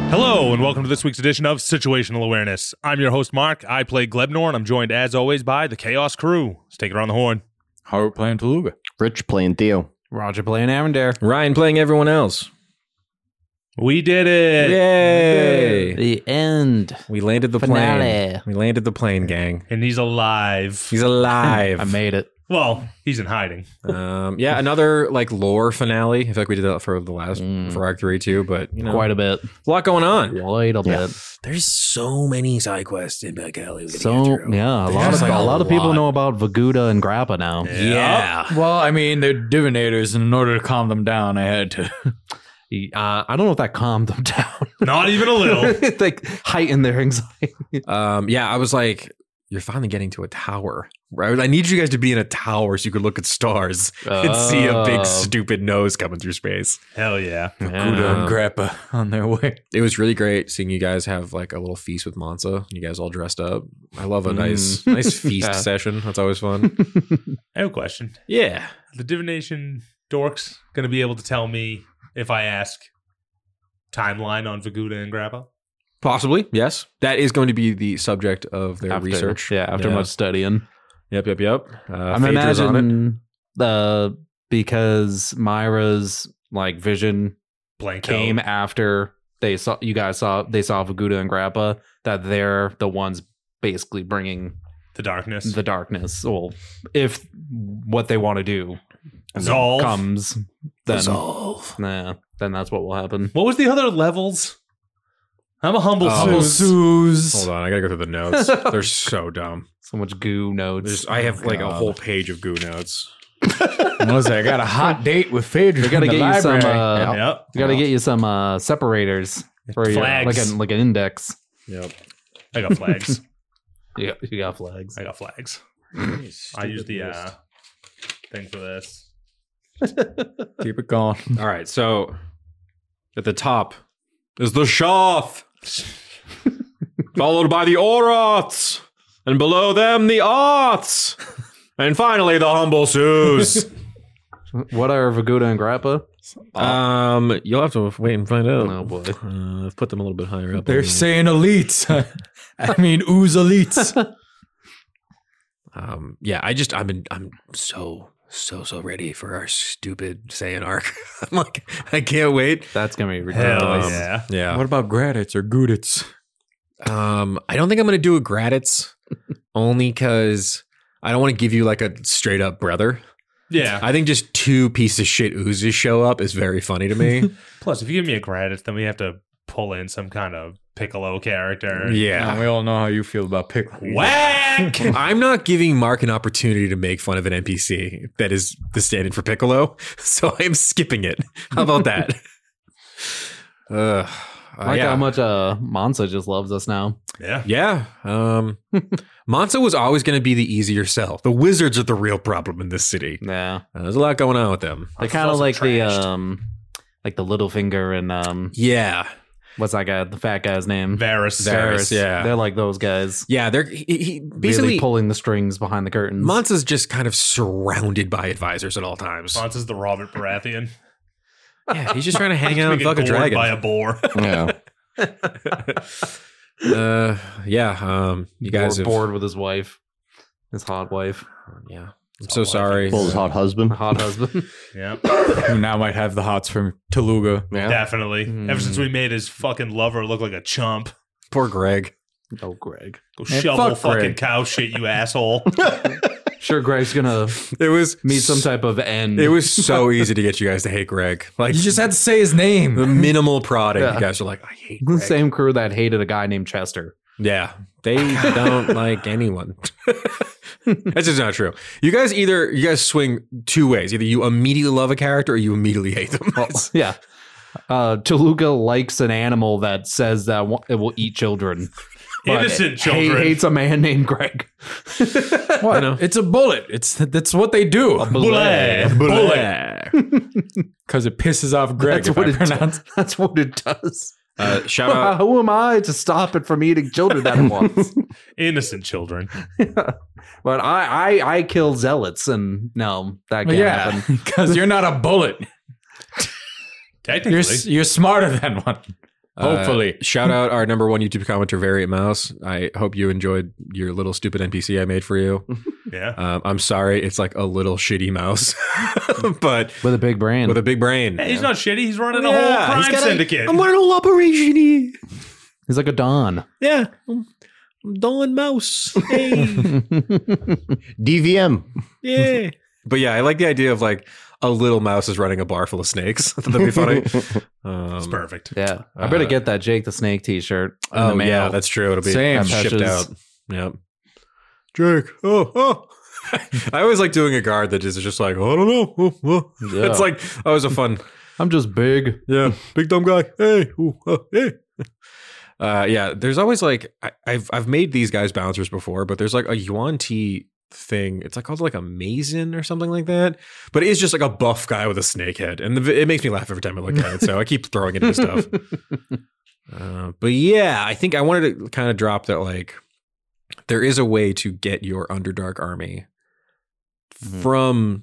Hello, and welcome to this week's edition of Situational Awareness. I'm your host, Mark. I play Glebnor, and I'm joined, as always, by the Chaos Crew. Let's take it around the horn. Howard playing Taluga. Rich playing Theo. Roger playing Arendare. Ryan playing everyone else. We did it! Yay! The end. We landed the Finale. plane. We landed the plane, gang. And he's alive. He's alive. I made it. Well, he's in hiding. Yeah, another like lore finale. I feel like we did that for the last for Arc 3 too, but you know, Quite a bit. a lot going on. Quite a bit. There's so many side quests in Back Alley. So, yeah, a lot of people know about Vaguda and Grappa now. Yeah. Well, I mean, they're divinators, and in order to calm them down, I had to. I don't know if that calmed them down. Not even a little. Like, heightened their anxiety. Yeah, I was like, you're finally getting to a tower. Right? I need you guys to be in a tower so you could look at stars and see a big stupid nose coming through space. Hell yeah. Kuda and Grappa on their way. It was really great seeing you guys have like a little feast with Mansa. You guys all dressed up. I love a nice feast session. That's always fun. I have a question. Yeah. The divination dorks going to be able to tell me if I ask timeline on Vaguda and Grappa? Possibly, yes. That is going to be the subject of their research. Yeah, after much studying. Yep. I'm imagining because Myra's like vision Blank came out. after they saw Vaguda and Grappa, that they're the ones basically bringing The darkness. the darkness. Well, if what they want to do Dissolve. comes, then Dissolve. then that's what will happen. What was the other levels? I'm a humble Suze. Hold on, I gotta go through the notes. They're so dumb. So much goo notes. I have like a whole page of goo notes. I got a hot date with Phaedra. We gotta in the get you some. library. Yep. We gotta get you some separators for your Flags. like an index. Yep. I got flags. You got flags. I got flags. I use the thing for this. Keep it going. All right, so at the top is the Shoth, followed by the Oroths, and below them the Oths, and finally the humble Suze. What are Vaguda and Grappa? You'll have to wait and find out. Oh boy. I've put them a little bit higher up. They're saying elites. I mean, ooze elites. Yeah, I'm so ready for our stupid Saiyan arc. I'm like, I can't wait. That's gonna be Hell ridiculous. yeah. Yeah. What about Gradits or Goodits? I don't think I'm gonna do a Graditz, only because I don't want to give you like a straight up brother. Yeah. I think just two pieces of shit oozes show up is very funny to me. Plus, if you give me a Graditz, then we have to pull in some kind of Piccolo character. Yeah. We all know how you feel about Piccolo. Whack! I'm not giving Mark an opportunity to make fun of an NPC that is the stand-in for Piccolo, so I'm skipping it. How about that? I like how much Mansa just loves us now. Yeah. Yeah. Mansa was always going to be the easier sell. The wizards are the real problem in this city. Yeah. There's a lot going on with them. They're kind of also like trashed. the Littlefinger and Yeah. what's that guy? The fat guy's name? Varys. Varys, yeah. They're like those guys. Yeah, he Basically basically pulling the strings behind the curtains. Mansa's just kind of surrounded by advisors at all times. Monsters the Robert Baratheon. Yeah, he's just trying to hang out and Get fuck a gored dragon. by a boar. Yeah. You guys have bored with his wife, his hot wife, Yeah. I'm so sorry. Bull's hot husband. hot husband. Yep. Who now might have the hots from Taluga. Yeah. Definitely. Ever since we made his fucking lover look like a chump. Poor Greg. Oh, Greg. Go Hey, shovel fuck fucking Greg. cow shit, you asshole. Sure, Greg's gonna It was meet some type of end. It was so easy to get you guys to hate Greg. Like You just had to say his the name. minimal prodding. Yeah. You guys are like, I hate the Greg. same crew that hated a guy named Chester. Yeah, they don't like anyone. That's just not true. You guys swing two ways. Either you immediately love a character or you immediately hate them. Yeah. Toluca likes an animal that says that it will eat children. but Innocent children. Hates a man named Greg. What? It's a bullet. That's what they do. Bullet. Because it pisses off Greg. That's if what I it pronounce. That's what it does. Shout out. Who am I to stop it from eating children that it wants? Innocent children. But I kill zealots, and no, that can't Yeah, happen. because you're not a bullet. Technically. You're smarter than one. Hopefully. Shout out our number one YouTube commenter, Variant Mouse. I hope you enjoyed your little stupid NPC I made for you. Yeah. I'm sorry, it's like a little shitty mouse, but With a big brain. with a big brain. Hey, he's not shitty. He's running a whole crime syndicate. I'm running a whole operation. He's like a Don. Yeah, I'm Don Mouse. Hey, DVM. yeah. But yeah, I like the idea of like a little mouse is running a bar full of snakes. I thought that'd be funny. It's perfect. Yeah. I better get that Jake the Snake t-shirt. In the Oh mail. yeah, that's true. It'll be Same. shipped Patches. out. Yep. Jake. Oh. I always like doing a guard that is just like, I don't know. Yeah. It's like always a fun. I'm just big. Yeah, big dumb guy. Hey, hey. Yeah, there's always like I've made these guys bouncers before, but there's like a Yuan Ti thing. It's like called like a Mason or something like that. But it is just like a buff guy with a snake head, and it makes me laugh every time I look at it. So I keep throwing it into stuff. But yeah, I think I wanted to kind of drop that like there is a way to get your Underdark army from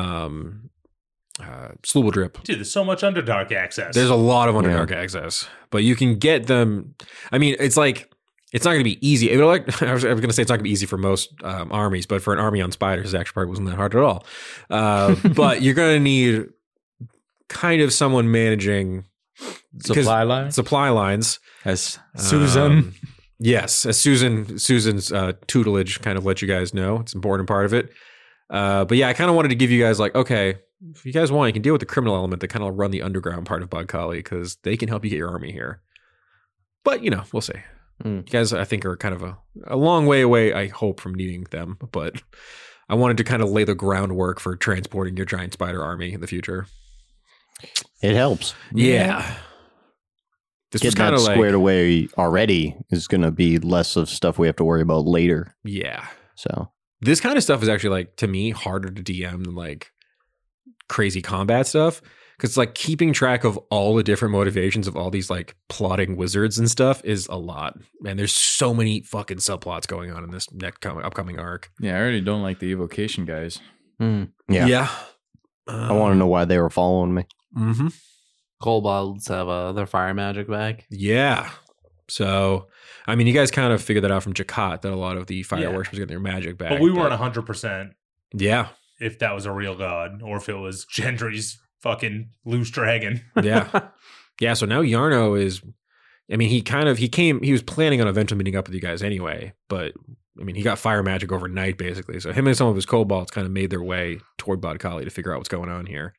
Slubeldrip. Dude, there's so much Underdark access. There's a lot of Underdark access, but you can get them. I mean, it's like it's not going to be easy. Like I was going to say, it's not going to be easy for most armies, but for an army on spiders, it actually probably wasn't that hard at all. But you're going to need kind of someone managing Supply line? supply lines. As Susan. Yes, as Susan's tutelage kind of let you guys know. It's an important part of it. But yeah, I kind of wanted to give you guys like, okay, if you guys want, you can deal with the criminal element that kind of run the underground part of Bodkali because they can help you get your army here. But, you know, we'll see. You guys, I think, are kind of a long way away, I hope, from needing them. But I wanted to kind of lay the groundwork for transporting your giant spider army in the future. It helps. Yeah. This was Get kind that of like, squared away already is going to be less of stuff we have to worry about later. yeah. So This kind of stuff is actually like, to me, harder to DM than like crazy combat stuff. Because like keeping track of all the different motivations of all these like plotting wizards and stuff is a lot. And there's so many fucking subplots going on in this upcoming arc. Yeah, I already don't like the evocation guys. yeah, I want to know why they were following me. Mm-hmm. Kobolds have their fire magic back. Yeah. So, I mean, you guys kind of figured that out from Jakat that a lot of the fire Yeah. worshippers get their magic back. but we weren't 100% Yeah. if that was a real god or if it was Gendry's fucking loose dragon. Yeah. Yeah. So now Yarno is, I mean, he was planning on eventually meeting up with you guys anyway, but I mean, he got fire magic overnight basically. So him and some of his kobolds kind of made their way toward Bodkali to figure out what's going on here.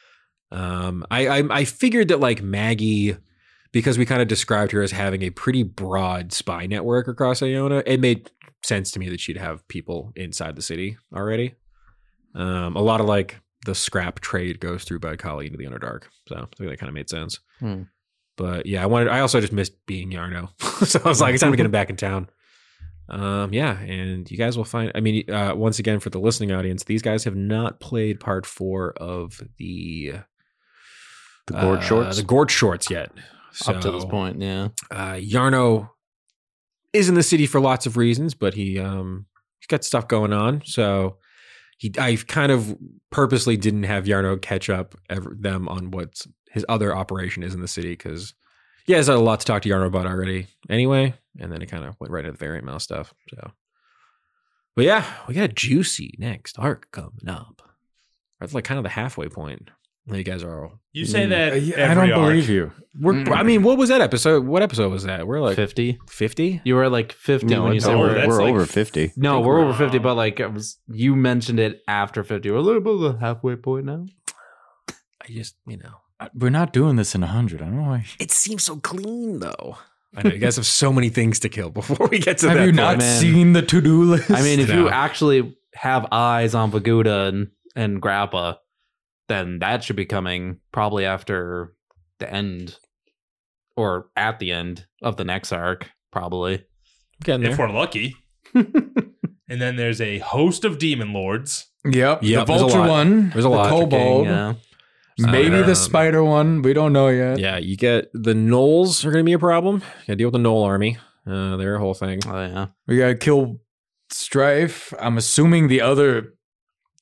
I figured that like Maggie, because we kind of described her as having a pretty broad spy network across Iona, it made sense to me that she'd have people inside the city already. A lot of like the scrap trade goes through Bodkali into the Underdark, so I think that kind of made sense. But yeah, I also just missed being Yarno, so I was like, it's time to get him back in town. Yeah, and you guys will find. I mean, once again, for the listening audience, these guys have not played part 4 of the Gourd Shorts? the Gourd Shorts yet. Up to this point, yeah. Yarno is in the city for lots of reasons, but he's got stuff going on. So I kind of purposely didn't have Yarno catch up them on what his other operation is in the city because he has a lot to talk to Yarno about already anyway. And then it kind of went right into the Variant Mouse stuff. So, but yeah, we got a juicy next arc coming up. That's like kind of the halfway point. You guys are all. You say that I every don't arc. believe you. I mean, what was that episode? What episode was that? We're like 50. 50? You were like 50 No, when you it's said over. that's We're like- over 50. No, think we're we're- over 50, but like it was, you mentioned it after 50. We're a little bit of the halfway point now. I just, We're not doing this in 100. I don't know why. it seems so clean though. I know you guys have so many things to kill before we get to Have that you point. not man. seen the to-do list? I mean, if you No. actually have eyes on Vaguda and Grappa, then that should be coming probably after the end or at the end of the next arc, probably. Getting If there. we're lucky. And then there's a host of demon lords. Yep. Yep, The there's a vulture lot. one. There's a the lot. kobold. Yeah. Maybe Um, the spider one. We don't know yet. Yeah, you get the Knolls are going to be a problem. You got to deal with the Knoll army. They're a whole thing. Oh, yeah. We gotta kill Strife. I'm assuming the other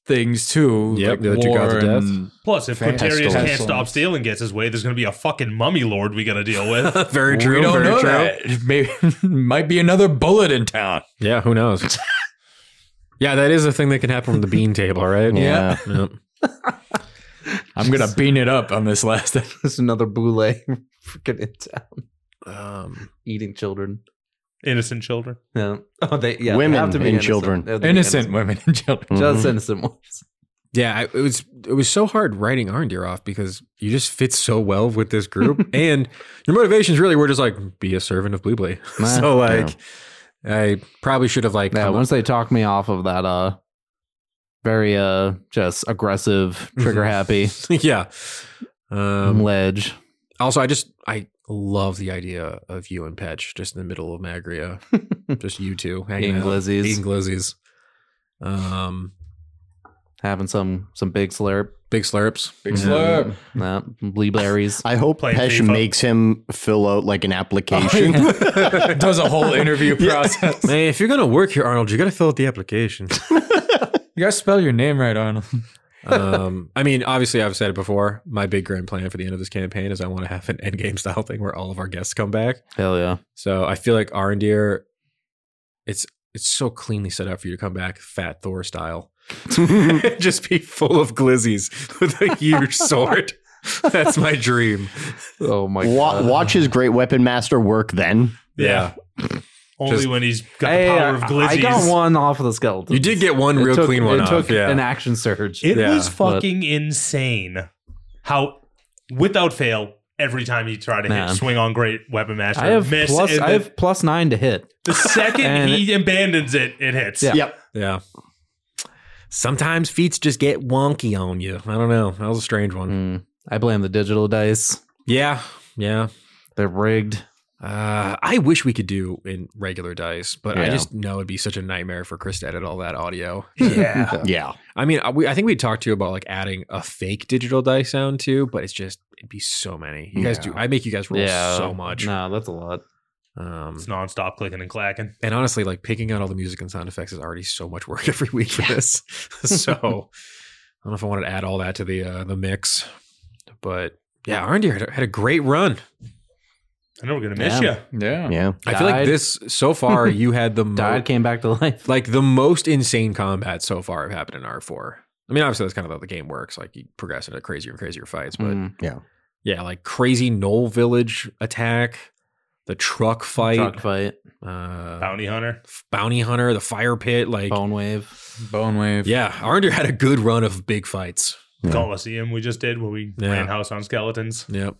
things too. Yep, like the two gods of war death. and Plus, if Quintarius Pestilence. can't stop stealing gets his way, there's going to be a fucking mummy lord we got to deal with. Very true. we don't very know true. that. Maybe might be another bullet in town. Yeah, who knows? Yeah, that is a thing that can happen from the bean table, right? Yeah. Yep. I'm gonna bean it up on this last episode. There's another boule freaking in town. Eating children. Innocent children. Yeah. Oh, they Women have to be and innocent. children. They have to be Innocent women and children. Just Mhm. innocent ones. Yeah, it was so hard writing Arndir off because you just fit so well with this group, and your motivations really were just like be a servant of Blueblade. So like, I probably should have like Yeah, come once they talked me off of that very just aggressive, trigger happy yeah. ledge. Also, I love the idea of you and Petch just in the middle of Magria, just you two hanging Eating out, glizzies. eating glizzies. Having some big slurp. Big slurps. Big slurp. Blueberries. I hope Playing Pesh FIFA. makes him fill out like an application. Does a whole interview process. Hey, if you're gonna work here, Arnold, you gotta fill out the application. You gotta spell your name right, Arnold. I mean, obviously, I've said it before. My big grand plan for the end of this campaign is I want to have an endgame style thing where all of our guests come back. Hell yeah. So I feel like Arendir, it's so cleanly set up for you to come back Fat Thor style. Just be full of glizzies with a huge sword. That's my dream. Oh my god. Watch his great weapon master work then. Yeah. Only Just- when he's got Hey, the power of glizzies. I got one off of the skeleton. You did get one real clean one it off. took Yeah. an action surge. It Yeah, was fucking insane how, without fail, every time he tried to Man. swing on great weapon master, I have miss, plus and I have +9 to hit. the second and- he abandons it, it hits. Yeah. Yep. Yeah. Sometimes feats just get wonky on you. I don't know. That was a strange one. I blame the digital dice. Yeah. Yeah. They're rigged. I wish we could do in regular dice, but I Yeah. just know it'd be such a nightmare for Chris to edit all that audio. Yeah. Yeah. I mean, I think we talked to you about like adding a fake digital dice sound too, but it'd be so many. You guys Yeah. I make you guys roll so much. No, that's a lot. It's nonstop clicking and clacking. And honestly, like picking out all the music and sound effects is already so much work every week for this. So I don't know if I wanted to add all that to the mix, but yeah, Arndir had a great run. I know we're gonna miss you. Yeah. Yeah. I feel like Died. this so far you had the Died, came back to life. like the most insane combat so far have happened in R4. I mean, obviously that's kind of how the game works. Like you progress into crazier and crazier fights, but yeah, like crazy Knoll Village attack, the truck fight, Truck fight, Bounty Hunter. bounty hunter, the fire pit, like bone wave. Bone wave. yeah, Arndir had a good run of big fights. Yeah. Coliseum we just did where we Yeah. ran house on skeletons. Yep.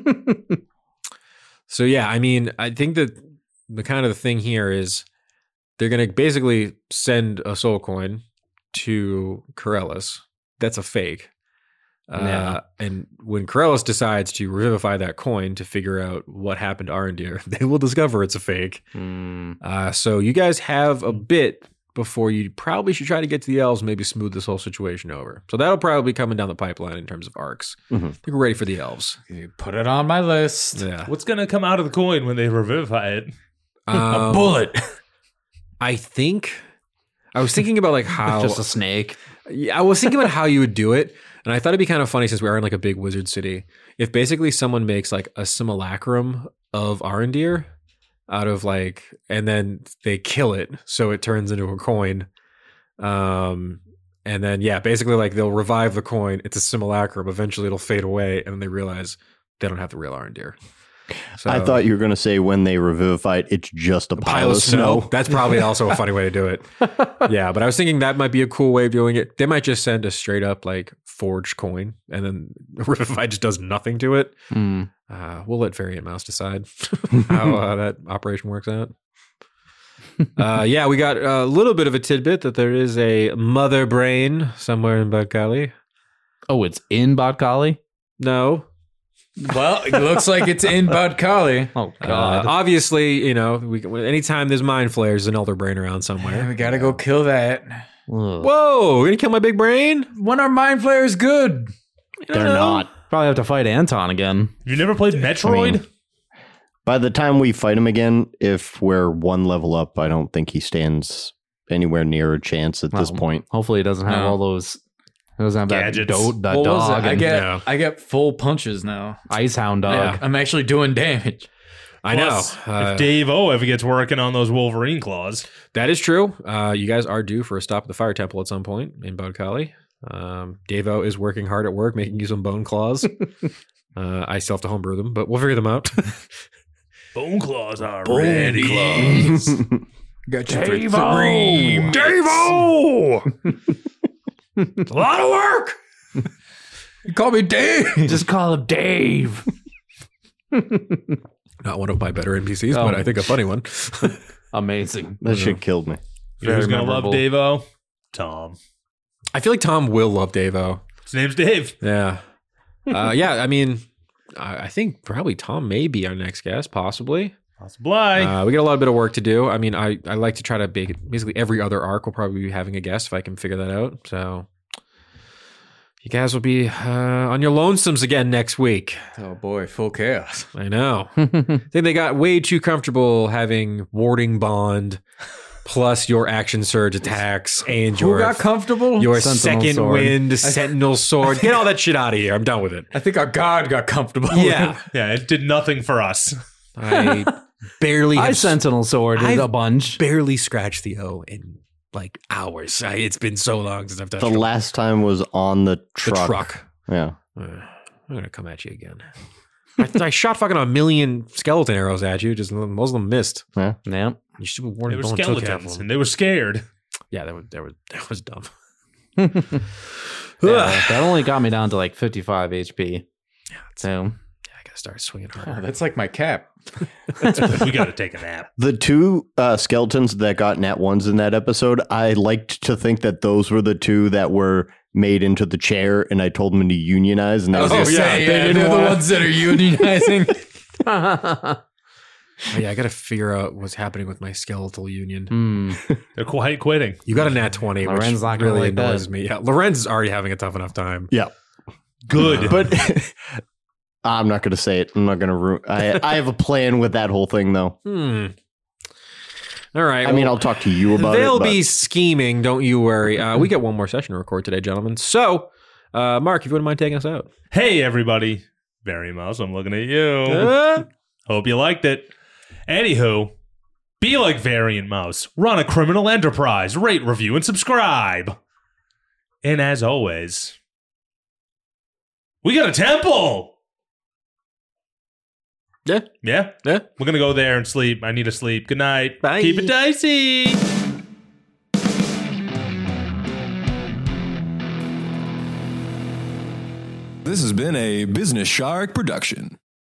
So yeah, I mean, I think that the kind of the thing here is they're going to basically send a soul coin to Corellis. That's a fake. Yeah. And when Corellis decides to revivify that coin to figure out what happened to Arendir, they will discover it's a fake. So you guys have a bit before you probably should try to get to the elves, maybe smooth this whole situation over. So that'll probably be coming down the pipeline in terms of arcs. Mhm. I think we're ready for the elves. You put it on my list. Yeah. What's gonna come out of the coin when they revivify it? A bullet. I think I was thinking about like how Just a snake. I was thinking about how you would do it, and I thought it'd be kind of funny since we are in like a big wizard city. If basically someone makes like a simulacrum of Arendir out of like, and then they kill it so it turns into a coin. And then yeah, basically like they'll revive the coin. It's a simulacrum. Eventually it'll fade away, and then they realize they don't have the real Arendir. So, I thought you were going to say when they revivify it, it's just a pile of snow. That's probably also a funny way to do it. Yeah, but I was thinking that might be a cool way of doing it. They might just send a straight up like forged coin, and then Revivify just does nothing to it. We'll let Variant Mouse decide how that operation works out. Yeah, we got a little bit of a tidbit that there is a mother brain somewhere in Badkali. Oh, it's in Bodkali? No. Well, it looks like it's in Badkali. Oh, God. Obviously, you know, anytime there's mind flares, there's an elder brain around somewhere. We gotta go kill that. Ugh. Whoa, you're gonna kill my big brain? When are mind flayers good? They're not. Probably have to fight Anton again. You never played Metroid? By the time we fight him again, if we're one level up, I don't think he stands anywhere near a chance at this point. Hopefully, it doesn't have No. all those. It doesn't have Gadgets. that What was dog it? and I get full punches now. ice hound dog. Yeah. I'm actually doing damage. I know. Plus, if Dave O ever gets working on those Wolverine claws, That is true. You guys are due for a stop at the Fire Temple at some point in Bodkali. Davo is working hard at work, making you some bone claws. I still have to homebrew them, but we'll figure them out. bone claws are Bone ready. claws. Got you for three. Davo! It's a lot of work. You call me Dave. Just call him Dave. Not one of my better NPCs, Oh. but I think a funny one. Amazing. That shit killed me. You know who's Very gonna love memorable. Dave O? Tom. I feel like Tom will love Davo. His name's Dave. Yeah. Yeah, I mean, I think probably Tom may be our next guest, possibly. Possibly. We got a lot of work to do. I mean, I like to try to basically every other arc will probably be having a guest if I can figure that out. So you guys will be on your lonesomes again next week. Oh boy, full chaos. I know. I think they got way too comfortable having warding bond plus your action surge attacks and Who got comfortable? your Sentinel second sword. wind sentinel sword. Get all that shit out of here. I'm done with it. I think our god got comfortable. Yeah. Yeah, it did nothing for us. I barely I have Sentinel Sword is I've a bunch. barely scratched the O in like hours. It's been so long since I've touched The last time was on the the truck. truck. Yeah. I'm gonna come at you again. I shot fucking 1,000,000 skeleton arrows at you. Just most of them missed. Yeah. You should have They warned were Bone took half of skeletons, them. and they were scared. Yeah, that was dumb. Yeah, that only got me down to like 55 HP. So Yeah, I gotta start swinging Oh, harder. that's like my cap. We got to take a nap. The two skeletons that got nat ones in that episode, I liked to think that those were the two that were made into the chair, and I told them to unionize. And that was I it. was gonna say, They yeah, didn't they're the wanna- ones that are unionizing. Oh, yeah, I gotta figure out what's happening with my skeletal union. Hmm. They're quite quitting. You got a nat 20, which Loren's not gonna really like that. annoys me. Yeah, Lorenz is already having a tough enough time. Yeah. Good. But I'm not going to say it. I'm not going to ruin. I have a plan with that whole thing, though. All right. I mean, I'll talk to you about it. They'll but- be scheming. Don't you worry. We got one more session to record today, gentlemen. So, Mark, if you wouldn't mind taking us out. Hey, everybody. Barry Mouse, I'm looking at you. Hope you liked it. Anywho, be like Variant Mouse. Run a criminal enterprise. Rate, review, and subscribe. And as always, we got a temple. Yeah. Yeah? Yeah. We're going to go there and sleep. I need to sleep. Good night. Bye. Keep it dicey. This has been a Business Shark production.